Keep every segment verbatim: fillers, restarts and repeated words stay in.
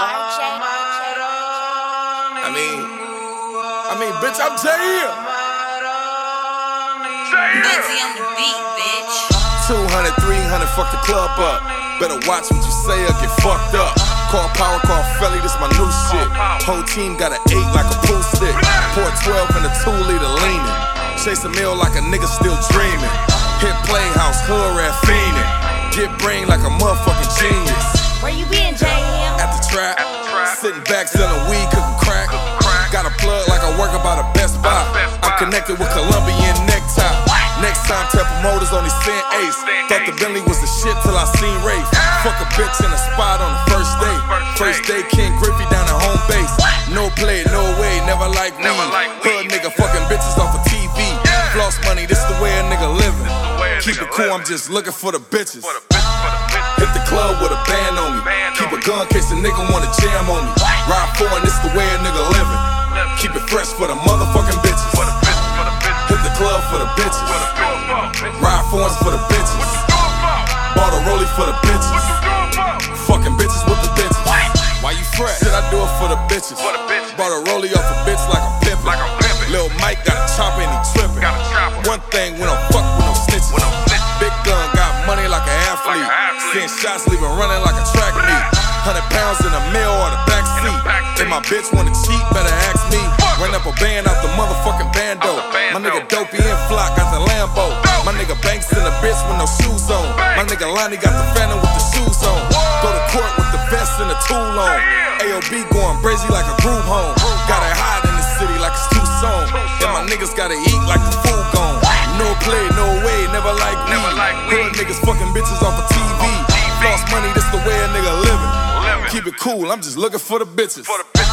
I mean, I mean, bitch, I'm Jair. Dizzy on the beat, bitch. two hundred, three hundred, fuck the club up. Better watch what you say or get fucked up. Call power, call Felly, this my new shit. Whole team got an eight like a pool stick. Pour twelve in a two liter leaning. Chase a meal like a nigga still dreaming. Hit Playhouse, hood rat fiending. Get brain like a motherfucking genius. Where you been, J M? At the trap, sitting back selling weed, cooking crack. Got a plug like I work about a Best Buy. I'm connected with Colombian necktie. Next time, tell promoters only send ace. Thought the Bentley was the shit till I seen Rafe. Fuck a bitch in a spot on the first day. First day, King Griffey down at home base. No play, no way, never like me. Hood nigga fucking bitches off of T V. Floss money, this the way a nigga living. Keep it cool, I'm just looking for the bitches. Hit the club with a band on me. Keep a gun case a nigga wanna jam on me. Ride four and this the way a nigga living. Keep it fresh for the motherfucking bitches. Hit the club for the bitches. Ride fours for the bitches. Bought a rollie for the bitches. Fucking bitches with the bitches. Why you fresh? Said I do it for the bitches. Bought a rollie off a bitch like I'm pimpin'. Lil Mike got a chopper and he trippin'. One thing, we don't fuck with no snitches. Big gun got money like an athlete. Seeing shots leaving running like a track meet. Hundred pounds in a mill or the back seat. If my bitch wanna cheat, better ask me. Run up a band out the motherfucking bando. My nigga Dopey and Flock got the Lambo. My nigga Banks in the bitch with no shoes on. My nigga Lonnie got the Phantom with the shoes on. Go to court with the vest and the tool on. A O B going brazy like a group home. Gotta hide in the city like it's too soon. And my niggas gotta eat like the food gone. No play, no way, never like me. Hood niggas fucking bitches off of T V. Lost money, this the way a nigga living. Keep it cool, I'm just looking for the bitches.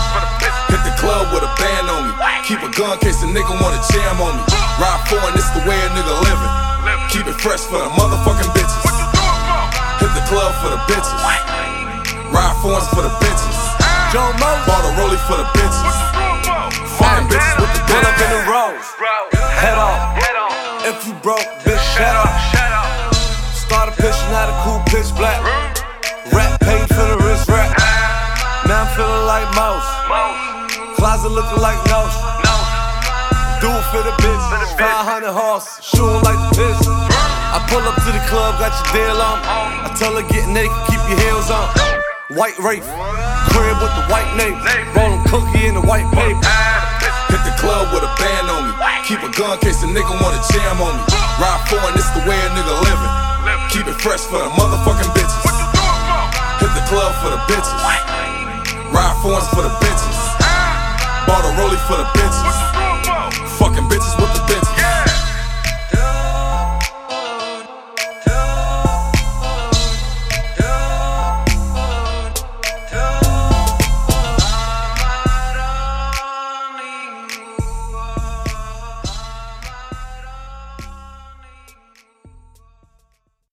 Hit the club with a band on me. Keep a gun case a nigga wanna jam on me. Ride four and this the way a nigga living. Keep it fresh for the motherfucking bitches. Hit the club for the bitches. Ride fours for the bitches. Bought a rollie for the bitches. Fucking bitches with the Pull up in bitches. the road, head on. If you broke, bitch, shut up. Started pitching out a cool pitch black. Rap paid for the wrist wrap. Now I'm feeling like Mouse. Closet looking like Nose. Do it for the bitch. five hundred horse, shooting like the piss. I pull up to the club, got your deal on. I tell her get naked, keep your heels on. White Wraith, crib with the white name. Rollin' cookie in the white paper. Hit the club with a band on me. Keep a gun case a nigga wanna jam on me. Ride four and this the way a nigga living. Keep it fresh for the motherfucking bitches. Hit the club for the bitches. Ride fours for the bitches. Bought a rollie for the bitches.